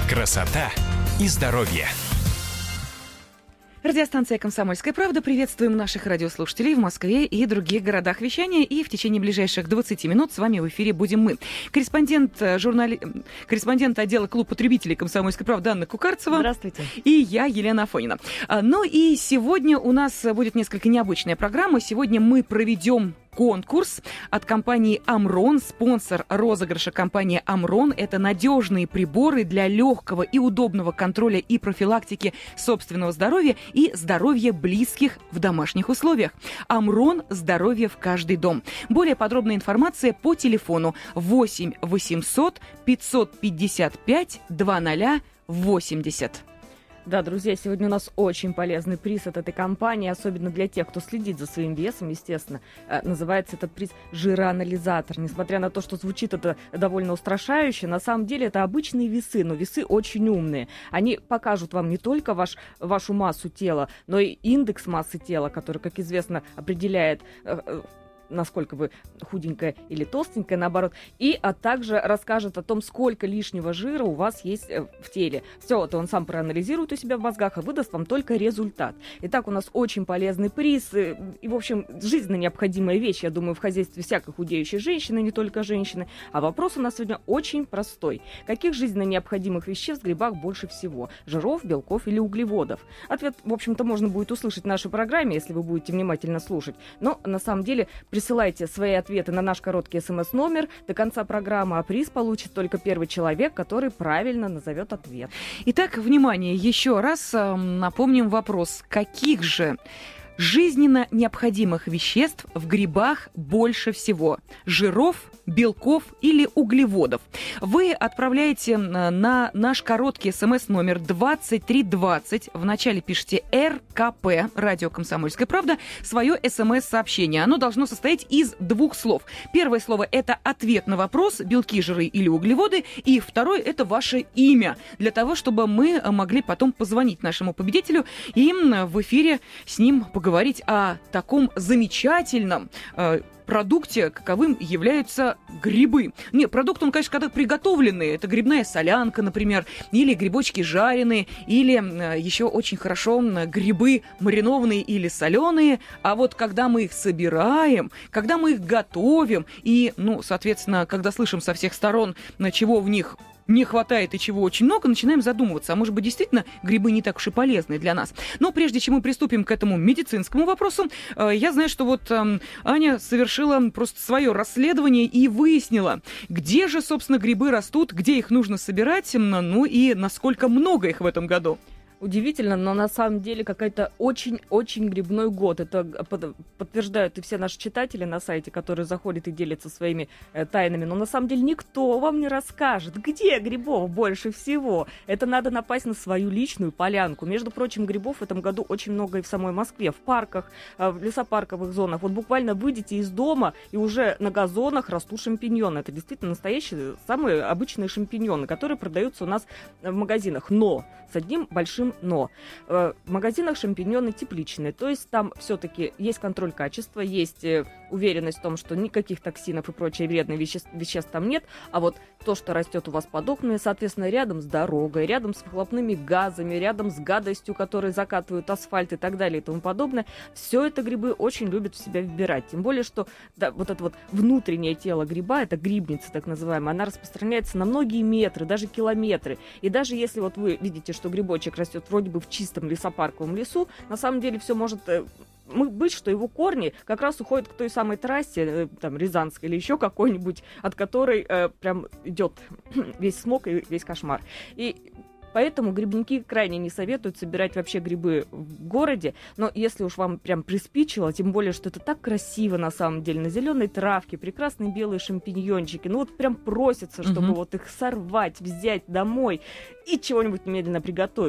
Красота и здоровье. Радиостанция «Комсомольская правда». Приветствуем наших радиослушателей в Москве и других городах вещания. И в течение ближайших 20 минут с вами в эфире будем мы. Корреспондент отдела «Клуб потребителей» «Комсомольской правды» Анна Кукарцева. Здравствуйте. И я, Елена Афонина. Ну и сегодня у нас будет несколько необычная программа. Сегодня мы проведем конкурс от компании «Амрон». Спонсор розыгрыша компания «Амрон». Это надежные приборы для легкого и удобного контроля и профилактики собственного здоровья и здоровья близких в домашних условиях. «Амрон. Здоровье в каждый дом». Более подробная информация по телефону 8 800 555 2080. Да, друзья, сегодня у нас очень полезный приз от этой компании, особенно для тех, кто следит за своим весом, естественно. Называется этот приз «Жироанализатор». Несмотря на то, что звучит это довольно устрашающе, на самом деле это обычные весы, но весы очень умные. Они покажут вам не только вашу массу тела, но и индекс массы тела, который, как известно, определяет насколько вы худенькая или толстенькая, наоборот, а также расскажет о том, сколько лишнего жира у вас есть в теле. Все это он сам проанализирует у себя в мозгах и выдаст вам только результат. Итак, у нас очень полезный приз и, в общем, жизненно необходимая вещь, я думаю, в хозяйстве всякой худеющей женщины, не только женщины. А вопрос у нас сегодня очень простой. Каких жизненно необходимых веществ в грибах больше всего? Жиров, белков или углеводов? Ответ, в общем-то, можно будет услышать в нашей программе, если вы будете внимательно слушать. Но, на самом деле, присылайте свои ответы на наш короткий смс-номер до конца программы, а приз получит только первый человек, который правильно назовет ответ. Итак, внимание, еще раз напомним вопрос. Каких же жизненно необходимых веществ в грибах больше всего? Жиров, белков или углеводов? Вы отправляете на наш короткий смс-номер 2320. Вначале пишите РКП, радио «Комсомольская правда», свое смс-сообщение. Оно должно состоять из двух слов. Первое слово – это ответ на вопрос, белки, жиры или углеводы. И второе – это ваше имя, для того, чтобы мы могли потом позвонить нашему победителю и в эфире с ним поговорить о таком замечательном продукте, каковым являются грибы. Нет, продукт, он, конечно, когда приготовленный. Это грибная солянка, например, или грибочки жареные, или еще очень хорошо грибы маринованные или соленые. А вот когда мы их собираем, когда мы их готовим, и, соответственно, когда слышим со всех сторон, чего в них не хватает и чего очень много, начинаем задумываться, а может быть, действительно, грибы не так уж и полезны для нас. Но прежде чем мы приступим к этому медицинскому вопросу, я знаю, что вот Аня совершила просто свое расследование и выяснила, где же, собственно, грибы растут, где их нужно собирать, и насколько много их в этом году. Удивительно, но на самом деле какой-то очень-очень грибной год. Это подтверждают и все наши читатели на сайте, которые заходят и делятся своими тайнами. Но на самом деле никто вам не расскажет, где грибов больше всего. Это надо напасть на свою личную полянку. Между прочим, грибов в этом году очень много и в самой Москве, в парках, в лесопарковых зонах. Вот буквально выйдете из дома, и уже на газонах растут шампиньоны. Это действительно настоящие, самые обычные шампиньоны, которые продаются у нас в магазинах. Но с одним большим но. В магазинах шампиньоны тепличные, то есть там все-таки есть контроль качества, есть уверенность в том, что никаких токсинов и прочие вредных веществ там нет, а вот то, что растет у вас под окнами, соответственно, рядом с дорогой, рядом с выхлопными газами, рядом с гадостью, которые закатывают асфальт и так далее и тому подобное, все это грибы очень любят в себя вбирать. Тем более, что вот это вот внутреннее тело гриба, это грибница так называемая, она распространяется на многие метры, даже километры. И даже если вот вы видите, что грибочек растет вроде бы в чистом лесопарковом лесу, на самом деле все может быть, что его корни как раз уходят к той самой трассе, там, Рязанской или еще какой-нибудь, от которой прям идет весь смог и весь кошмар. И поэтому грибники крайне не советуют собирать вообще грибы в городе, но если уж вам прям приспичило, тем более, что это так красиво на самом деле, на зеленой травке, прекрасные белые шампиньончики, вот прям просится, чтобы вот их сорвать, взять домой и чего-нибудь немедленно приготовить.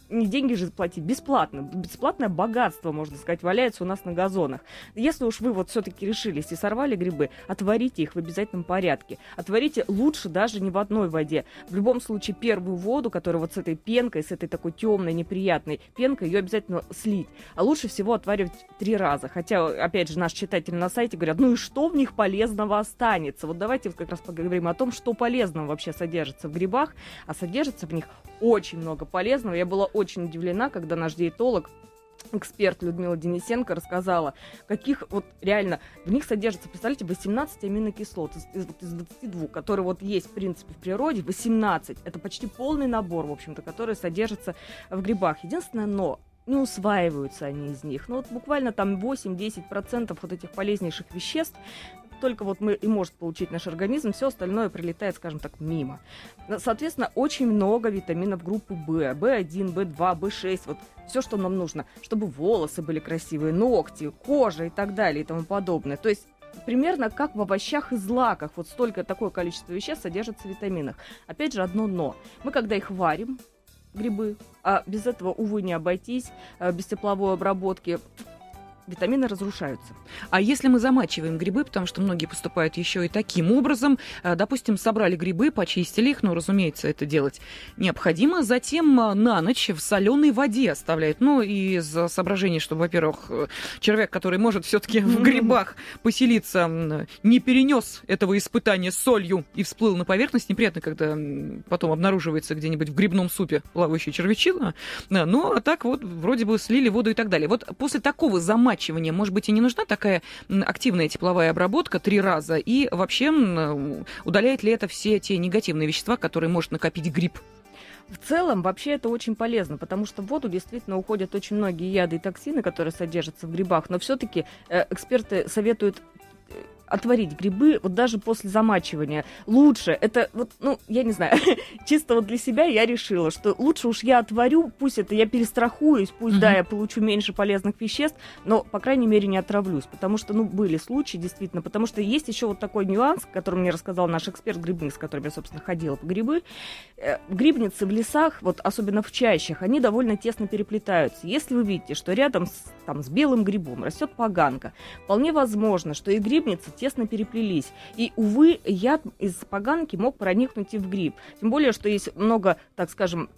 не деньги же платить, бесплатно. Бесплатное богатство, можно сказать, валяется у нас на газонах. Если уж вы вот все-таки решились и сорвали грибы, отварите их в обязательном порядке. Отварите лучше даже не в одной воде. В любом случае первую воду, которая вот с этой пенкой, с этой такой темной, неприятной пенкой, ее обязательно слить. А лучше всего отваривать 3 раза. Хотя, опять же, наши читатели на сайте говорят, ну и что в них полезного останется? Вот давайте как раз поговорим о том, что полезного вообще содержится в грибах. А содержится в них очень много полезного. Я была очень удивлена, когда наш диетолог, эксперт Людмила Денисенко рассказала, каких вот реально в них содержится, представляете, 18 аминокислот из 22, которые вот есть в принципе в природе, 18. Это почти полный набор, в общем-то, который содержится в грибах. Единственное, но не усваиваются они из них. Ну вот буквально там 8-10% вот этих полезнейших веществ только вот мы и может получить наш организм, все остальное прилетает, скажем так, мимо. Соответственно, очень много витаминов группы В, В1, В2, В6, вот все, что нам нужно, чтобы волосы были красивые, ногти, кожа и так далее и тому подобное. То есть примерно как в овощах и злаках, вот столько, такое количество веществ содержится в витаминах. Опять же, одно но. Мы когда их варим, грибы, а без этого, увы, не обойтись, без тепловой обработки, витамины разрушаются. А если мы замачиваем грибы, потому что многие поступают еще и таким образом, допустим, собрали грибы, почистили их, ну, разумеется, это делать необходимо, затем на ночь в соленой воде оставляют, ну, из соображений, что, во-первых, человек, который может все-таки в грибах поселиться, не перенес этого испытания с солью и всплыл на поверхность. Неприятно, когда потом обнаруживается где-нибудь в грибном супе плавающая червячина. Ну, а так вот, вроде бы слили воду и так далее. Вот после такого замачивания, может быть, и не нужна такая активная тепловая обработка 3 раза? И вообще, удаляет ли это все те негативные вещества, которые может накопить гриб? В целом, вообще это очень полезно, потому что в воду действительно уходят очень многие яды и токсины, которые содержатся в грибах, но все-таки эксперты советуют отварить грибы вот даже после замачивания. Лучше, это вот, ну, я не знаю, чисто вот для себя я решила, что лучше уж я отварю, пусть это я перестрахуюсь, пусть, да, я получу меньше полезных веществ, но, по крайней мере, не отравлюсь, потому что, ну, были случаи, действительно, потому что есть еще вот такой нюанс, который мне рассказал наш эксперт грибных, с которым я, собственно, ходила по грибы. Грибницы в лесах, вот особенно в чащах, они довольно тесно переплетаются. Если вы видите, что рядом с белым грибом растет поганка, вполне возможно, что и грибницы тесно переплелись. И, увы, яд из поганки мог проникнуть и в гриб. Тем более, что есть много, так скажем,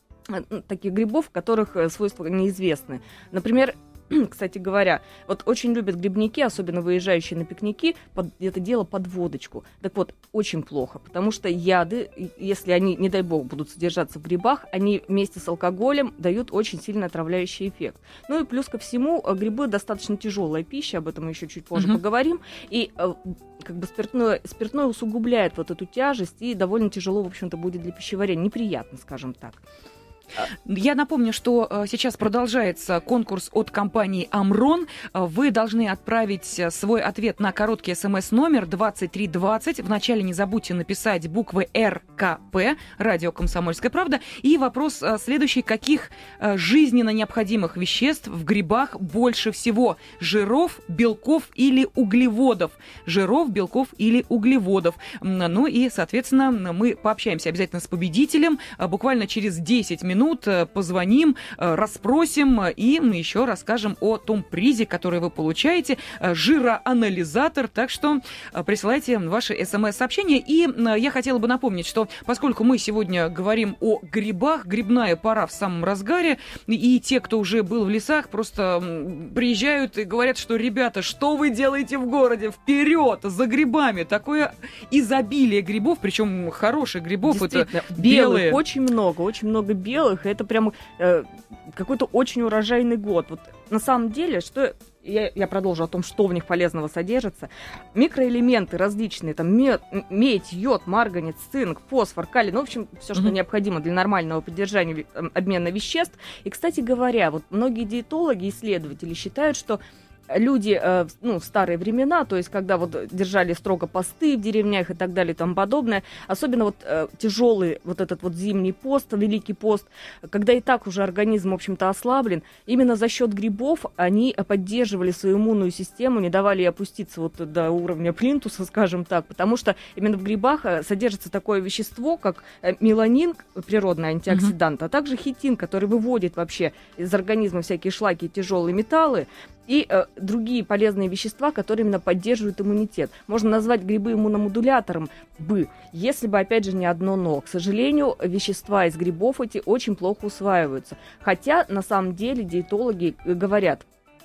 таких грибов, которых свойства неизвестны. Например, кстати говоря, вот очень любят грибники, особенно выезжающие на пикники, это дело под водочку. Так вот, очень плохо, потому что яды, если они, не дай бог, будут содержаться в грибах, они вместе с алкоголем дают очень сильно отравляющий эффект. Ну и плюс ко всему, грибы достаточно тяжелая пища, об этом мы еще чуть позже поговорим, и как бы спиртное усугубляет вот эту тяжесть, и довольно тяжело, в общем-то, будет для пищеварения, неприятно, скажем так. Я напомню, что сейчас продолжается конкурс от компании «Амрон». Вы должны отправить свой ответ на короткий СМС-номер 2320. Вначале не забудьте написать буквы РКП, радио «Комсомольская правда». И вопрос следующий. Каких жизненно необходимых веществ в грибах больше всего? Жиров, белков или углеводов? Жиров, белков или углеводов? Ну и, соответственно, мы пообщаемся обязательно с победителем. Буквально через 10 минут позвоним, расспросим и еще расскажем о том призе, который вы получаете, жироанализатор. Так что присылайте ваши СМС-сообщения. И я хотела бы напомнить, что поскольку мы сегодня говорим о грибах, грибная пора в самом разгаре, и те, кто уже был в лесах, просто приезжают и говорят, что, ребята, что вы делаете в городе? Вперед, за грибами! Такое изобилие грибов, причем хороших грибов. Это белые. Очень много белых. Это прям какой-то очень урожайный год. Вот на самом деле, что я продолжу о том, что в них полезного содержится. Микроэлементы различные, там медь, йод, марганец, цинк, фосфор, калий, ну, в общем, все, что необходимо для нормального поддержания обмена веществ. И, кстати говоря, вот многие диетологи, исследователи считают, что люди, в старые времена, то есть когда вот держали строго посты в деревнях и так далее и тому подобное, особенно вот тяжелый вот этот вот зимний пост, Великий пост, когда и так уже организм, в общем-то, ослаблен, именно за счет грибов они поддерживали свою иммунную систему, не давали ей опуститься вот до уровня плинтуса, скажем так, потому что именно в грибах содержится такое вещество, как меланин, природный антиоксидант, а также хитин, который выводит вообще из организма всякие шлаки и тяжелые металлы, и другие полезные вещества, которые именно поддерживают иммунитет. Можно назвать грибы иммуномодулятором если бы, опять же, не одно «но». К сожалению, вещества из грибов эти очень плохо усваиваются. Хотя, на самом деле, диетологи говорят,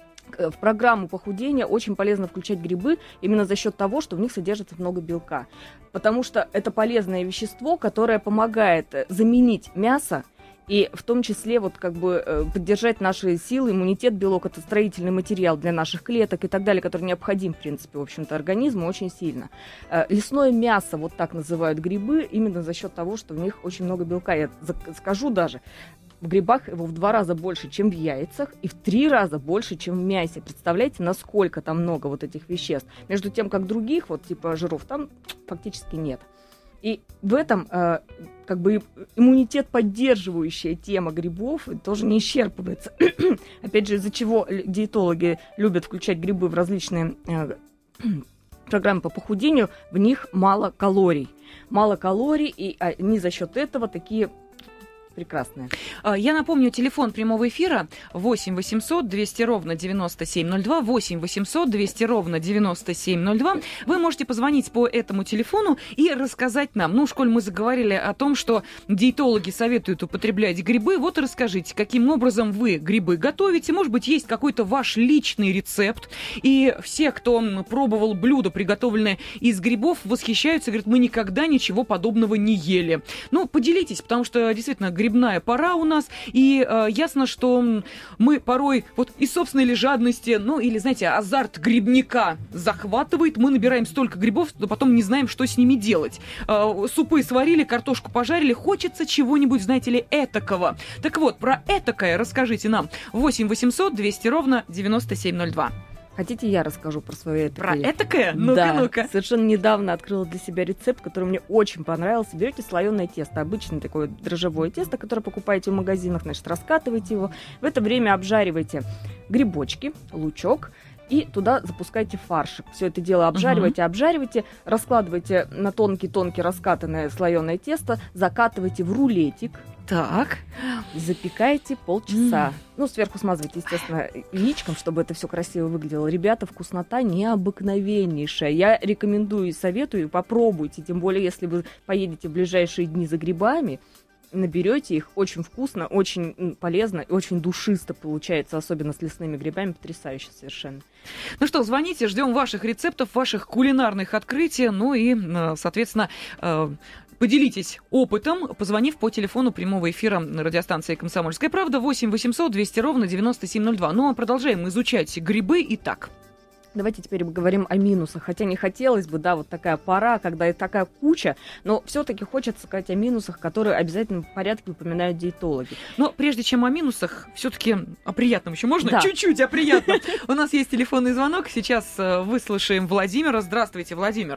в программу похудения очень полезно включать грибы именно за счет того, что в них содержится много белка. Потому что это полезное вещество, которое помогает заменить мясо, и в том числе вот как бы поддержать наши силы, иммунитет, белок – это строительный материал для наших клеток и так далее, который необходим, в принципе, в общем-то, организму очень сильно. Лесное мясо, вот так называют грибы, именно за счет того, что в них очень много белка. Я скажу даже, в грибах его в 2 раза больше, чем в яйцах, и в 3 раза больше, чем в мясе. Представляете, насколько там много вот этих веществ? Между тем, как других, вот типа жиров, там фактически нет. И в этом как бы иммунитет поддерживающая тема грибов тоже не исчерпывается. Опять же, из-за чего диетологи любят включать грибы в различные программы по похудению, в них мало калорий. Мало калорий, и они за счет этого такие прекрасная. Я напомню, телефон прямого эфира 8 800 200 ровно 9702, 8 800 200 ровно 9702. Вы можете позвонить по этому телефону и рассказать нам. Ну, коль мы заговорили о том, что диетологи советуют употреблять грибы, вот и расскажите, каким образом вы грибы готовите. Может быть, есть какой-то ваш личный рецепт. И все, кто пробовал блюдо, приготовленное из грибов, восхищаются, говорят, мы никогда ничего подобного не ели. Ну, поделитесь, потому что действительно грибная пора у нас, и ясно, что мы порой вот из собственной ли жадности, ну или, знаете, азарт грибника захватывает, мы набираем столько грибов, что потом не знаем, что с ними делать. Супы сварили, картошку пожарили, хочется чего-нибудь, знаете ли, этакого. Так вот, про этакое расскажите нам. 8 800 200 ровно 9702. Хотите, я расскажу про свое этакое? Про этакое? Ну-ка, да, ну-ка. Совершенно недавно открыла для себя рецепт, который мне очень понравился. Берете слоеное тесто, обычное такое дрожжевое тесто, которое покупаете в магазинах, значит, раскатываете его. В это время обжариваете грибочки, лучок, и туда запускайте фаршик. Все это дело обжаривайте, раскладывайте на тонкий-тонкий раскатанное слоеное тесто, закатывайте в рулетик. Так. Запекайте полчаса. Ну, сверху смазывайте, естественно, яичком, чтобы это все красиво выглядело. Ребята, вкуснота необыкновеннейшая. Я рекомендую и советую, попробуйте. Тем более, если вы поедете в ближайшие дни за грибами, наберете их, очень вкусно, очень полезно и очень душисто получается, особенно с лесными грибами, потрясающе совершенно. Ну что, звоните, ждем ваших рецептов, ваших кулинарных открытий, ну и, соответственно, поделитесь опытом, позвонив по телефону прямого эфира на радиостанции «Комсомольская правда» 8 800 200 ровно 9702. Ну а продолжаем изучать грибы. Итак. Давайте теперь поговорим о минусах. Хотя не хотелось бы, да, вот такая пора, когда и такая куча, но все-таки хочется сказать о минусах, которые обязательно в порядке упоминают диетологи. Но прежде чем о минусах, все-таки о приятном еще можно? Да. Чуть-чуть о приятном. У нас есть телефонный звонок. Сейчас выслушаем Владимира. Здравствуйте, Владимир.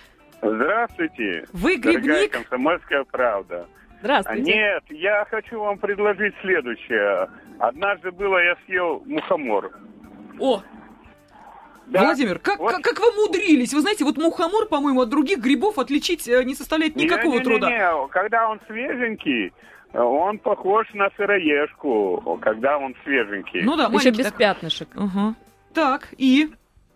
Здравствуйте. Вы грибник? Дорогая «Комсомольская правда». Здравствуйте. Нет, я хочу вам предложить следующее. Однажды я съел мухомор. О! Да. Владимир, как вы умудрились? Вы знаете, вот мухомор, по-моему, от других грибов отличить не составляет никакого труда. Не, когда он свеженький, он похож на сыроежку, когда он свеженький. Ну да, еще без пятнышек. Ага. Так, и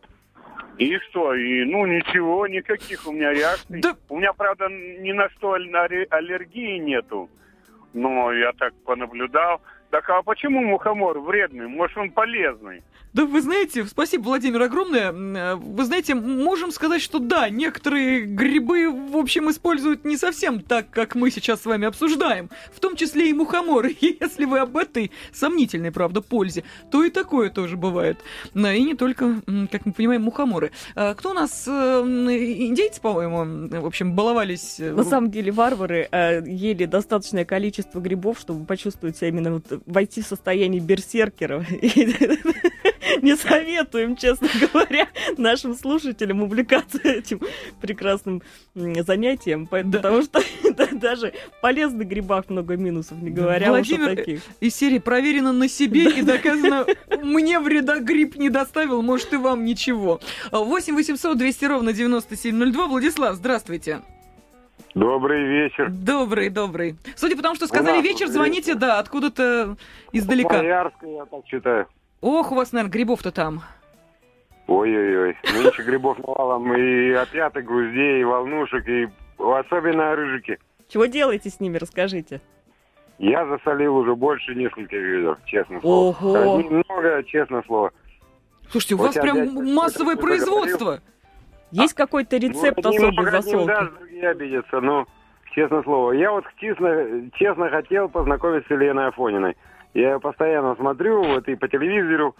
что? Ничего, никаких у меня реакций. Да. У меня, правда, ни на что аллергии нету. Но я так понаблюдал. Так а почему мухомор вредный? Может, он полезный? Да, вы знаете, спасибо, Владимир, огромное. Вы знаете, можем сказать, что да, некоторые грибы, в общем, используют не совсем так, как мы сейчас с вами обсуждаем. В том числе и мухомор. Если вы об этой сомнительной, правда, пользе, то и такое тоже бывает. И не только, как мы понимаем, мухоморы. Кто у нас? Индейцы, по-моему, в общем, баловались. На самом деле варвары ели достаточное количество грибов, чтобы почувствовать себя именно войти в состояние берсеркеров. не советуем, честно говоря, нашим слушателям увлекаться этим прекрасным занятием, потому что даже в полезных грибах много минусов, не говоря уж о таких. Из серии проверено на себе и доказано, мне вреда гриб не доставил, может и вам ничего. 8 800 200 ровно 9702. Владислав, здравствуйте. Добрый вечер. Добрый. Судя по тому, что сказали вечер, звоните, да, откуда-то издалека. Боярска, я так считаю. Ох, у вас, наверное, грибов-то там. Ой-ой-ой. Нынче грибов навалом и опят, и груздей, и волнушек, и особенно рыжики. Чего делаете с ними, расскажите. Я засолил уже больше нескольких ведер, честно слово. Ого! Много, честное слово. Слушайте, у вас прям массовое производство. Есть какой-то рецепт особый засолки? Да, другие обидятся, но, честное слово. Я вот честно хотел познакомиться с Еленой Афониной. Я ее постоянно смотрю, вот и по телевизору,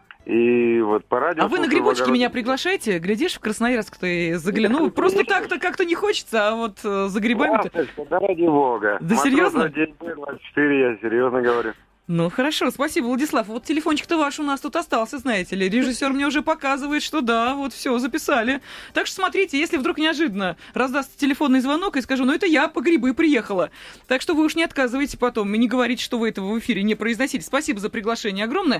и вот по радио. А вы на грибочки меня приглашаете? Глядишь, в Красноярск ты заглянул. Просто так-то как-то не хочется, а вот за грибами-то... Да ради бога. Да серьезно? День Б-24, я серьезно говорю. Ну, хорошо, спасибо, Владислав. Вот телефончик-то ваш у нас тут остался, знаете ли. Режиссер мне уже показывает, что да, вот все, записали. Так что смотрите, если вдруг неожиданно раздастся телефонный звонок и скажу, ну, это я по грибы приехала. Так что вы уж не отказывайте потом и не говорите, что вы этого в эфире не произносили. Спасибо за приглашение огромное.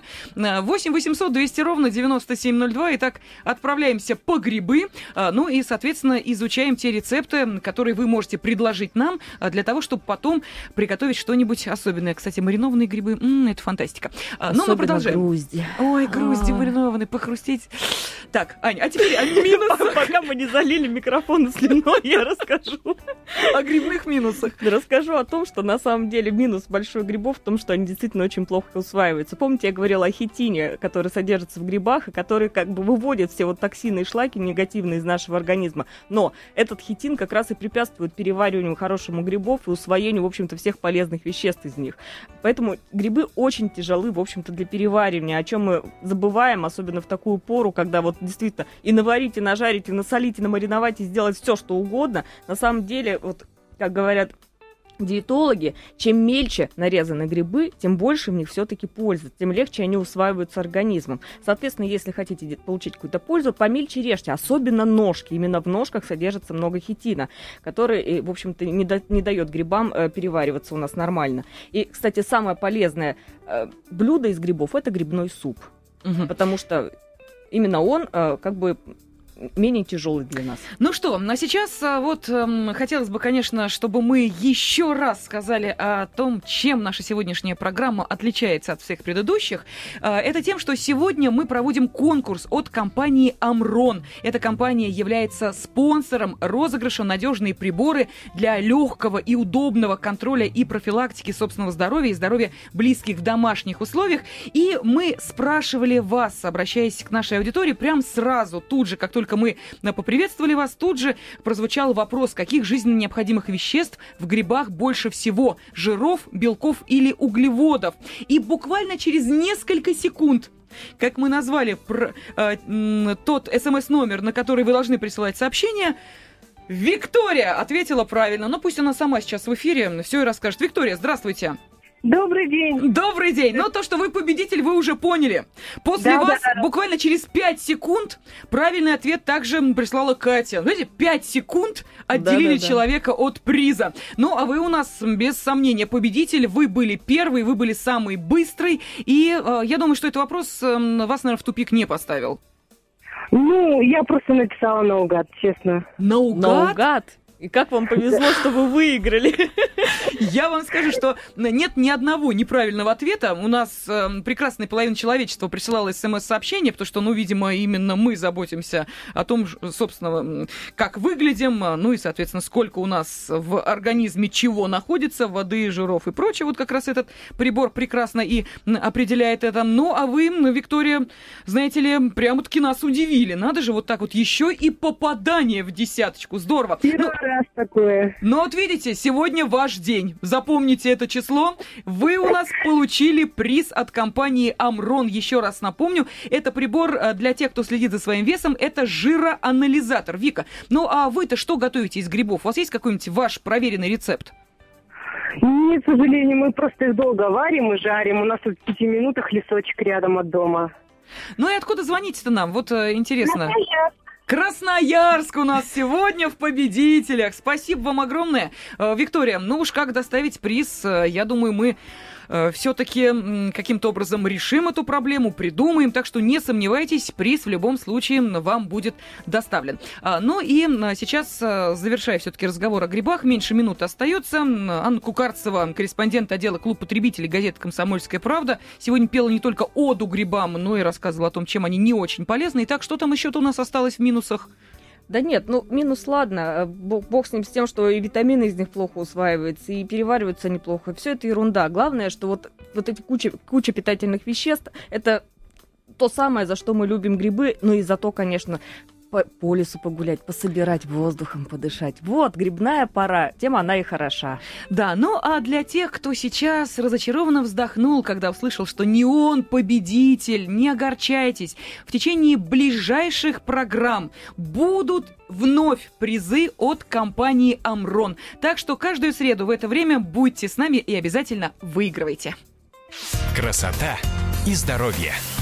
8 800 200 ровно 9702. Итак, отправляемся по грибы. Ну и, соответственно, изучаем те рецепты, которые вы можете предложить нам для того, чтобы потом приготовить что-нибудь особенное. Кстати, маринованные грибы. Это фантастика. Но мы продолжаем. Грузди. Ой, грузди маринованные, похрустеть. Так, Ань, а теперь о минусах. Пока мы не залили микрофон слюной, я расскажу. О грибных минусах. Расскажу о том, что на самом деле минус большой грибов в том, что они действительно очень плохо усваиваются. Помните, я говорила о хитине, который содержится в грибах, и который как бы выводит все вот токсины и шлаки негативные из нашего организма. Но этот хитин как раз и препятствует перевариванию хорошему грибов и усвоению, в общем-то, всех полезных веществ из них. Поэтому грибы очень тяжелы, в общем-то, для переваривания, о чем мы забываем, особенно в такую пору, когда вот действительно и наварить, и нажарить, и насолить, и намариновать, и сделать все, что угодно. На самом деле, вот, как говорят диетологи, чем мельче нарезаны грибы, тем больше в них все-таки пользы, тем легче они усваиваются организмом. Соответственно, если хотите получить какую-то пользу, помельче режьте, особенно ножки. Именно в ножках содержится много хитина, который, в общем-то, не дает грибам перевариваться у нас нормально. И, кстати, самое полезное блюдо из грибов – это грибной суп, потому что именно он как бы менее тяжелый для нас. Ну что, а сейчас вот хотелось бы, конечно, чтобы мы еще раз сказали о том, чем наша сегодняшняя программа отличается от всех предыдущих. Это тем, что сегодня мы проводим конкурс от компании «Амрон». Эта компания является спонсором розыгрыша «Надежные приборы» для легкого и удобного контроля и профилактики собственного здоровья и здоровья близких в домашних условиях. И мы спрашивали вас, обращаясь к нашей аудитории, прям сразу, тут же, как только мы поприветствовали вас, тут же прозвучал вопрос, каких жизненно необходимых веществ в грибах больше всего: жиров, белков или углеводов. И буквально через несколько секунд, как мы назвали тот СМС-номер, на который вы должны присылать сообщения, Виктория ответила правильно. Но пусть она сама сейчас в эфире все и расскажет. Виктория, здравствуйте. Добрый день. Добрый день. Но то, что вы победитель, вы уже поняли. После вас буквально через 5 секунд правильный ответ также прислала Катя. Знаете, 5 секунд отделили человека от приза. Ну, а вы у нас, без сомнения, победитель. Вы были первый, вы были самый быстрый. И я думаю, что этот вопрос вас, наверное, в тупик не поставил. Ну, я просто написала наугад, честно. Наугад? И как вам повезло, что вы выиграли? Я вам скажу, что нет ни одного неправильного ответа. У нас прекрасная половина человечества присылала СМС-сообщение, потому что, ну, видимо, именно мы заботимся о том, собственно, как выглядим, ну и, соответственно, сколько у нас в организме чего находится, воды, жиров и прочее. Вот как раз этот прибор прекрасно и определяет это. Ну, а вы, Виктория, знаете ли, прямо-таки нас удивили. Надо же, вот так вот еще и попадание в десяточку. Здорово. Раз такое. Ну вот видите, сегодня ваш день. Запомните это число. Вы у нас получили приз от компании «Амрон». Еще раз напомню, это прибор для тех, кто следит за своим весом. Это жироанализатор. Вика, ну а вы-то что готовите из грибов? У вас есть какой-нибудь ваш проверенный рецепт? Нет, к сожалению, мы просто их долго варим и жарим. У нас тут в 5 минутах лесочек рядом от дома. Ну и откуда звоните-то нам? Вот интересно. Красноярск у нас сегодня в победителях. Спасибо вам огромное. Виктория, ну уж как доставить приз, я думаю, мы все-таки каким-то образом решим эту проблему, придумаем. Так что не сомневайтесь, приз в любом случае вам будет доставлен. Ну и сейчас, завершая все-таки разговор о грибах, меньше минуты остается. Анна Кукарцева, корреспондент отдела «Клуб потребителей» газеты «Комсомольская правда», сегодня пела не только оду грибам, но и рассказывала о том, чем они не очень полезны. Итак, что там еще-то у нас осталось в минусах? Да нет, ну минус ладно, бог с ним, с тем, что и витамины из них плохо усваиваются, и перевариваются неплохо. Все это ерунда. Главное, что вот эти куча питательных веществ, это то самое, за что мы любим грибы, ну и за то, конечно, по лесу погулять, пособирать, воздухом подышать. Вот, грибная пора, тем она и хороша. Да, ну а для тех, кто сейчас разочарованно вздохнул, когда услышал, что не он победитель, не огорчайтесь. В течение ближайших программ будут вновь призы от компании «Амрон». Так что каждую среду в это время будьте с нами и обязательно выигрывайте. Красота и здоровье.